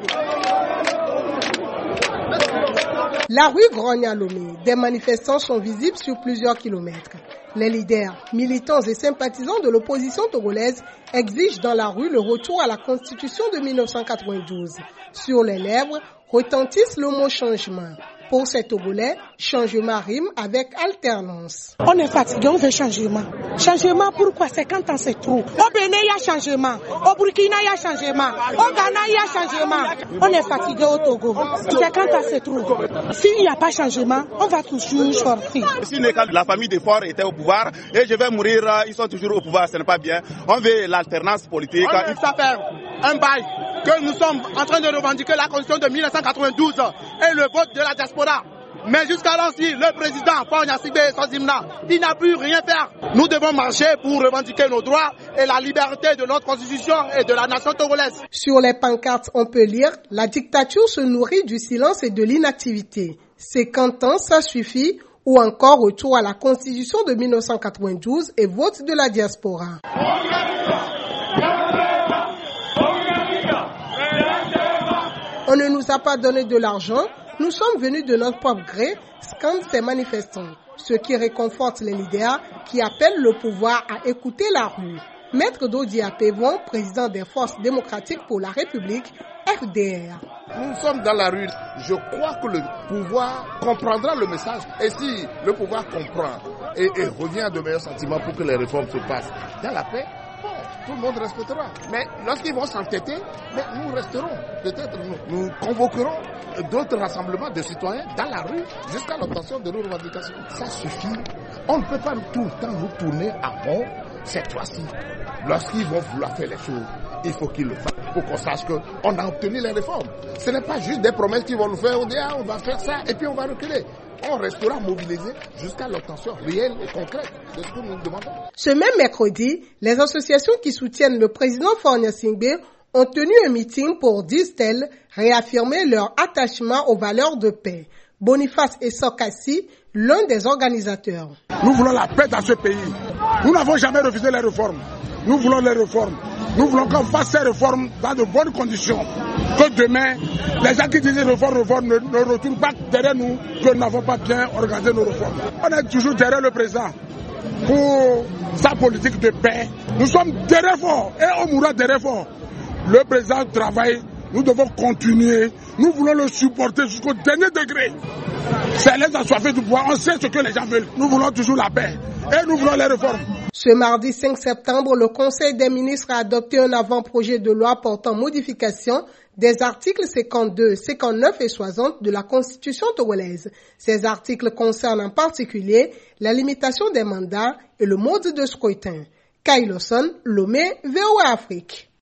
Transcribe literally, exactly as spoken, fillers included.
La rue grogne à Lomé. Des manifestants sont visibles sur plusieurs kilomètres. Les leaders, militants et sympathisants de l'opposition togolaise exigent dans la rue le retour à la Constitution de mille neuf cent quatre-vingt-douze. Sur les lèvres retentissent le mot changement. Pour ces Togolais, changement rime avec alternance. On est fatigué, on veut changement. Changement pourquoi? cinquante ans c'est trop. Au Bénin, il y a changement. Au Burkina, il y a changement. Au Ghana, il y a changement. On est fatigué au Togo. cinquante ans c'est trop. S'il n'y a pas changement, on va toujours sortir. Si la famille des forts était au pouvoir et je vais mourir, ils sont toujours au pouvoir, ce n'est pas bien. On veut l'alternance politique. On veut ça faire un bail que nous sommes en train de revendiquer la Constitution de mille neuf cent quatre-vingt-douze et le vote de la diaspora. Mais jusqu'alors, si le président Paul Gnassingbé Sozimna, il n'a pu rien faire. Nous devons marcher pour revendiquer nos droits et la liberté de notre constitution et de la nation togolaise. Sur les pancartes, on peut lire « La dictature se nourrit du silence et de l'inactivité. cinquante ans, ça suffit » ou encore « Retour à la constitution de mille neuf cent quatre-vingt-douze et vote de la diaspora ». On ne nous a pas donné de l'argent, nous sommes venus de notre propre gré, scandent ces manifestants, ce qui réconforte les leaders qui appellent le pouvoir à écouter la rue. Maître Dodi Apevon, président des Forces démocratiques pour la République, F D R. Nous sommes dans la rue. Je crois que le pouvoir comprendra le message. Et si le pouvoir comprend et, et revient à de meilleurs sentiments pour que les réformes se passent dans la paix, tout le monde respectera. Mais lorsqu'ils vont s'entêter, mais nous resterons. Peut-être nous, nous convoquerons d'autres rassemblements de citoyens dans la rue jusqu'à l'obtention de nos revendications. Ça suffit. On ne peut pas tout le temps nous tourner à rond cette fois-ci. Lorsqu'ils vont vouloir faire les choses, il faut qu'ils le fassent pour qu'on sache qu'on a obtenu les réformes. Ce n'est pas juste des promesses qu'ils vont nous faire. On dit, ah, on va faire ça et puis on va reculer. On restera mobilisé jusqu'à l'obtention réelle et concrète de ce que nous demandons. Ce même mercredi, les associations qui soutiennent le président Faure Gnassingbé ont tenu un meeting pour, disent-elles, réaffirmer leur attachement aux valeurs de paix. Boniface Essokassi, l'un des organisateurs. Nous voulons la paix dans ce pays. Nous n'avons jamais refusé les réformes. Nous voulons les réformes. Nous voulons qu'on fasse ces réformes dans de bonnes conditions. Que demain, les gens qui disent réforme, réforme ne, ne retournent pas derrière nous, que nous n'avons pas bien organisé nos réformes. On est toujours derrière le président pour sa politique de paix. Nous sommes derrière fort et on mourra derrière fort. Le président travaille, nous devons continuer. Nous voulons le supporter jusqu'au dernier degré. C'est les assoiffés du pouvoir, on sait ce que les gens veulent. Nous voulons toujours la paix et nous voulons les réformes. Ce mardi cinq septembre, le Conseil des ministres a adopté un avant-projet de loi portant modification des articles cinquante-deux, cinquante-neuf et soixante de la Constitution togolaise. Ces articles concernent en particulier la limitation des mandats et le mode de scrutin. Kailoson, Lomé, V O A Afrique.